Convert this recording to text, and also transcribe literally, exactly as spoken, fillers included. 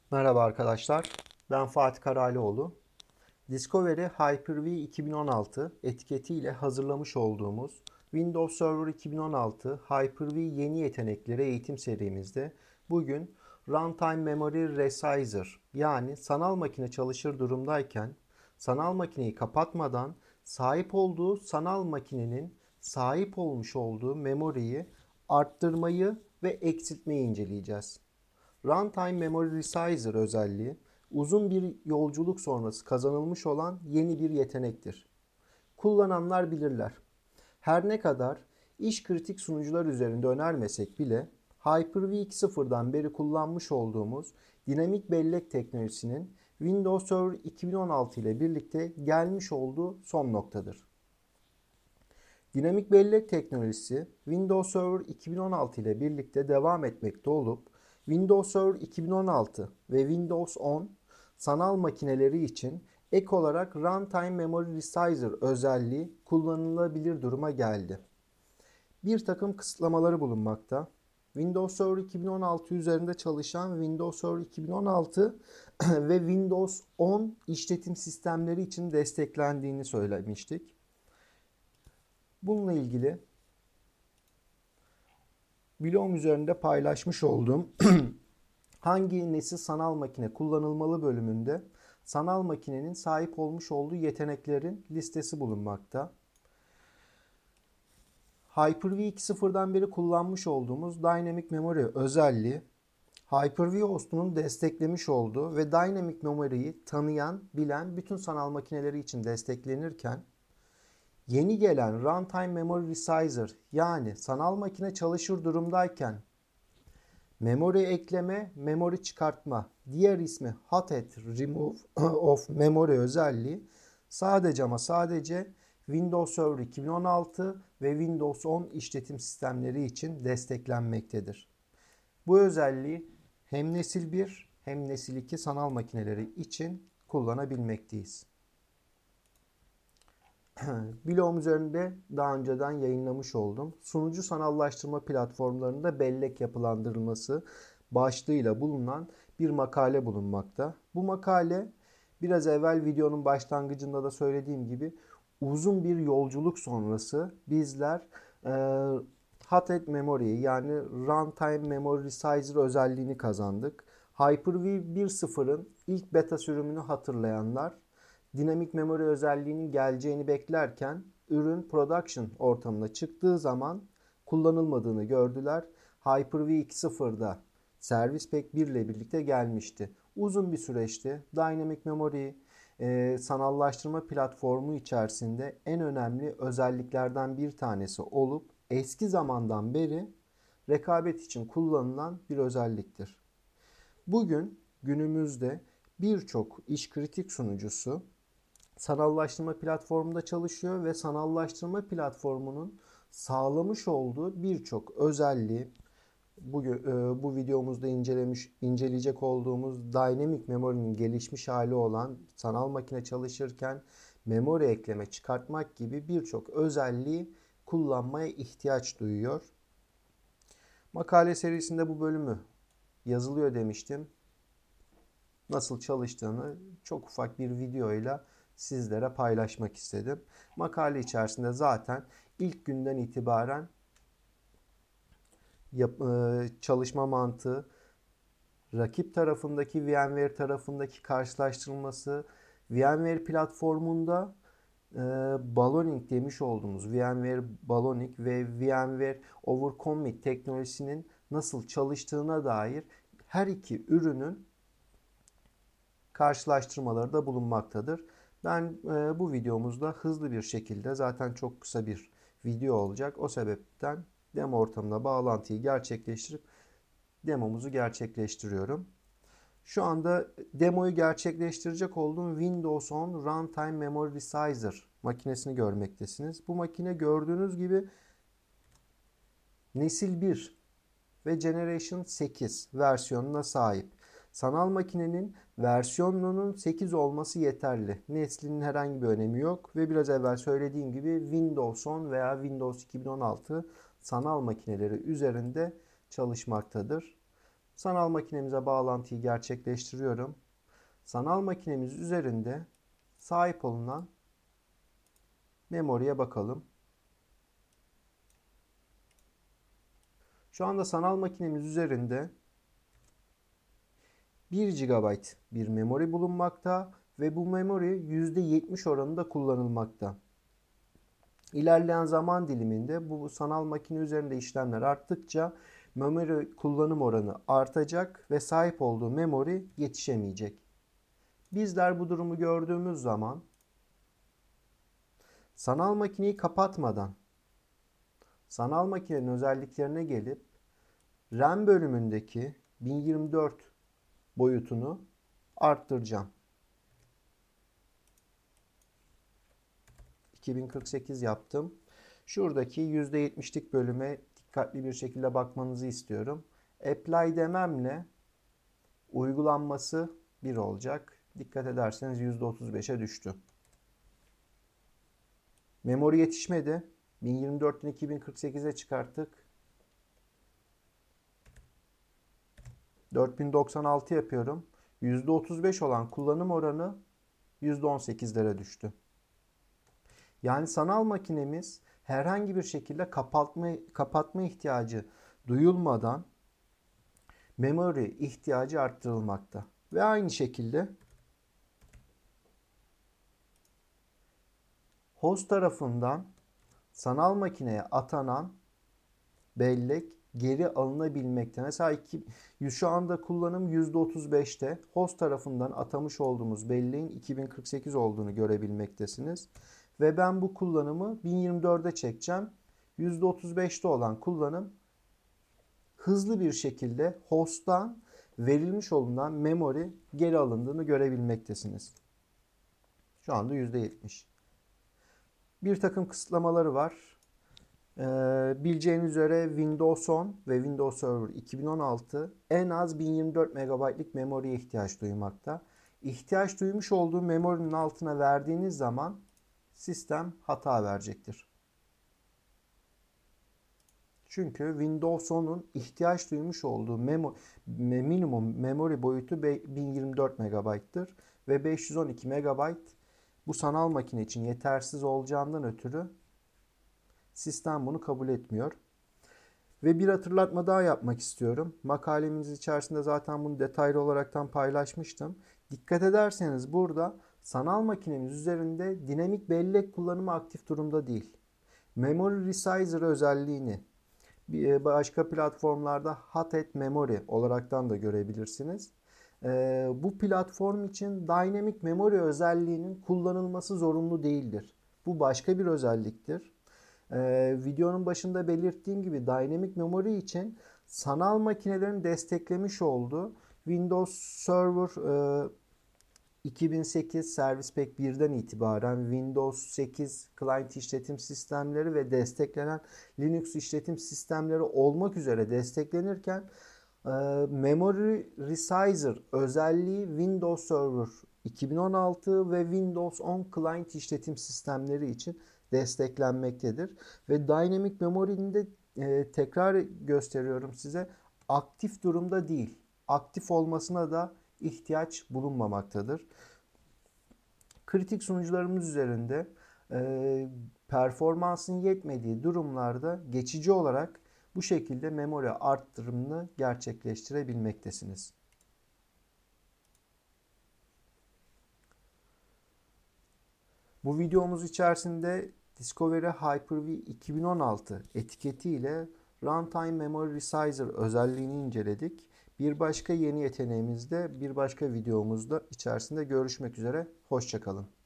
Merhaba arkadaşlar, ben Fatih Karalioğlu. Discovery Hyper-V iki bin on altı etiketiyle hazırlamış olduğumuz Windows Server iki bin on altı Hyper-V yeni yetenekleri eğitim serimizde bugün Runtime Memory Resizer yani sanal makine çalışır durumdayken sanal makineyi kapatmadan sahip olduğu sanal makinenin sahip olmuş olduğu memoriyi arttırmayı ve eksiltmeyi inceleyeceğiz. Runtime Memory Resizer özelliği uzun bir yolculuk sonrası kazanılmış olan yeni bir yetenektir. Kullananlar bilirler. Her ne kadar iş kritik sunucular üzerinde önermesek bile Hyper-V iki nokta sıfırdan beri kullanmış olduğumuz dinamik bellek teknolojisinin Windows Server iki bin on altı ile birlikte gelmiş olduğu son noktadır. Dinamik bellek teknolojisi Windows Server iki bin on altı ile birlikte devam etmekte olup Windows Server iki bin on altı ve Windows on sanal makineleri için ek olarak Runtime Memory Resizer özelliği kullanılabilir duruma geldi. Bir takım kısıtlamaları bulunmakta. Windows Server iki bin on altı üzerinde çalışan Windows Server iki bin on altı ve Windows on işletim sistemleri için desteklendiğini söylemiştik. Bununla ilgili blogum üzerinde paylaşmış olduğum hangi nesil sanal makine kullanılmalı bölümünde sanal makinenin sahip olmuş olduğu yeteneklerin listesi bulunmakta. Hyper-V iki nokta sıfırdan beri kullanmış olduğumuz Dynamic Memory özelliği Hyper-V hostunun desteklemiş olduğu ve Dynamic Memory'yi tanıyan, bilen bütün sanal makineleri için desteklenirken yeni gelen Runtime Memory Resizer yani sanal makine çalışır durumdayken memory ekleme, memory çıkartma, diğer ismi Hot-Add Remove of Memory özelliği sadece ama sadece Windows Server iki bin on altı ve Windows on işletim sistemleri için desteklenmektedir. Bu özelliği hem nesil bir hem nesil iki sanal makineleri için kullanabilmekteyiz. Blogum üzerinde daha önceden yayınlamış oldum. Sunucu sanallaştırma platformlarında bellek yapılandırılması başlığıyla bulunan bir makale bulunmakta. Bu makale biraz evvel videonun başlangıcında da söylediğim gibi uzun bir yolculuk sonrası bizler e, Hot-Add Memory'yi yani Runtime Memory Resizer özelliğini kazandık. Hyper-V bir nokta sıfırın ilk beta sürümünü hatırlayanlar dinamik memory özelliğinin geleceğini beklerken ürün production ortamına çıktığı zaman kullanılmadığını gördüler. Hyper-V iki nokta sıfırda Service Pack bir ile birlikte gelmişti. Uzun bir süreçti. Dynamic Memory e, sanallaştırma platformu içerisinde en önemli özelliklerden bir tanesi olup eski zamandan beri rekabet için kullanılan bir özelliktir. Bugün günümüzde birçok iş kritik sunucusu sanallaştırma platformunda çalışıyor ve sanallaştırma platformunun sağlamış olduğu birçok özelliği bu, bu videomuzda incelemiş, inceleyecek olduğumuz Dynamic Memory'nin gelişmiş hali olan sanal makine çalışırken memory ekleme çıkartmak gibi birçok özelliği kullanmaya ihtiyaç duyuyor. Makale serisinde bu bölümü yazılıyor demiştim. Nasıl çalıştığını çok ufak bir videoyla sizlere paylaşmak istedim. Makale içerisinde zaten ilk günden itibaren yap, çalışma mantığı, rakip tarafındaki VMware tarafındaki karşılaştırılması, VMware platformunda e, Baloning demiş olduğumuz VMware Baloning ve VMware Overcommit teknolojisinin nasıl çalıştığına dair her iki ürünün karşılaştırmaları da bulunmaktadır. Ben e, bu videomuzda hızlı bir şekilde zaten çok kısa bir video olacak. O sebepten demo ortamına bağlantıyı gerçekleştirip demomuzu gerçekleştiriyorum. Şu anda demoyu gerçekleştirecek olduğum Windows on Runtime Memory Resizer makinesini görmektesiniz. Bu makine gördüğünüz gibi nesil bir ve Generation sekiz versiyonuna sahip. Sanal makinenin versiyonunun sekiz olması yeterli. Neslinin herhangi bir önemi yok ve biraz evvel söylediğim gibi Windows on veya Windows iki bin on altı sanal makineleri üzerinde çalışmaktadır. Sanal makinemize bağlantıyı gerçekleştiriyorum. Sanal makinemiz üzerinde sahip olunan memoriye bakalım. Şu anda sanal makinemiz üzerinde bir gigabayt bir memori bulunmakta ve bu memori yüzde yetmiş oranında kullanılmakta. İlerleyen zaman diliminde bu sanal makine üzerinde işlemler arttıkça memori kullanım oranı artacak ve sahip olduğu memori yetişemeyecek. Bizler bu durumu gördüğümüz zaman sanal makineyi kapatmadan sanal makinenin özelliklerine gelip RAM bölümündeki bin yirmi dört boyutunu arttıracağım. iki bin kırk sekiz yaptım. Şuradaki yüzde yetmişlik bölüme dikkatli bir şekilde bakmanızı istiyorum. Apply dememle uygulanması bir olacak. Dikkat ederseniz yüzde otuz beşe düştü. Memori yetişmedi. bin yirmi dörtten iki bin kırk sekize çıkarttık. dört bin doksan altı yapıyorum. yüzde otuz beş olan kullanım oranı yüzde on sekizlere düştü. Yani sanal makinemiz herhangi bir şekilde kapatma, kapatma ihtiyacı duyulmadan memori ihtiyacı arttırılmakta. Ve aynı şekilde host tarafından sanal makineye atanan bellek geri alınabilmekte. Mesela iki, şu anda kullanım yüzde otuz beşte. Host tarafından atamış olduğumuz belleğin iki bin kırk sekiz olduğunu görebilmektesiniz. Ve ben bu kullanımı bin yirmi dörde çekeceğim. yüzde otuz beşte olan kullanım hızlı bir şekilde host'tan verilmiş olunan memory geri alındığını görebilmektesiniz. Şu anda yüzde yetmiş. Bir takım kısıtlamaları var. Ee, bileceğiniz üzere Windows on ve Windows Server iki bin on altı en az bin yirmi dört megabaytlık memoriye ihtiyaç duymakta. İhtiyaç duymuş olduğu memorinin altına verdiğiniz zaman sistem hata verecektir. Çünkü Windows on'un ihtiyaç duymuş olduğu memo, minimum memory boyutu bin yirmi dört megabayttır ve beş yüz on iki megabayt bu sanal makine için yetersiz olacağından ötürü sistem bunu kabul etmiyor. Ve bir hatırlatma daha yapmak istiyorum. Makalemiz içerisinde zaten bunu detaylı olaraktan paylaşmıştım. Dikkat ederseniz burada sanal makinemiz üzerinde dinamik bellek kullanımı aktif durumda değil. Memory Resizer özelliğini başka platformlarda Hot at Memory olaraktan da görebilirsiniz. Ee, bu platform için Dynamic Memory özelliğinin kullanılması zorunlu değildir. Bu başka bir özelliktir. Ee, videonun başında belirttiğim gibi Dynamic Memory için sanal makinelerin desteklemiş olduğu Windows Server e, iki bin sekiz Service Pack birden itibaren Windows sekiz Client işletim sistemleri ve desteklenen Linux işletim sistemleri olmak üzere desteklenirken e, Memory Resizer özelliği Windows Server iki bin on altı ve Windows on Client işletim sistemleri için desteklenmektedir. Ve Dynamic Memory'nin de e, tekrar gösteriyorum size aktif durumda değil. Aktif olmasına da ihtiyaç bulunmamaktadır. Kritik sunucularımız üzerinde e, performansın yetmediği durumlarda geçici olarak bu şekilde memori arttırımını gerçekleştirebilmektesiniz. Bu videomuz içerisinde Discovery Hyper-V iki bin on altı etiketiyle Runtime Memory Resizer özelliğini inceledik. Bir başka yeni yeteneğimizde, bir başka videomuzda içerisinde görüşmek üzere. Hoşça kalın.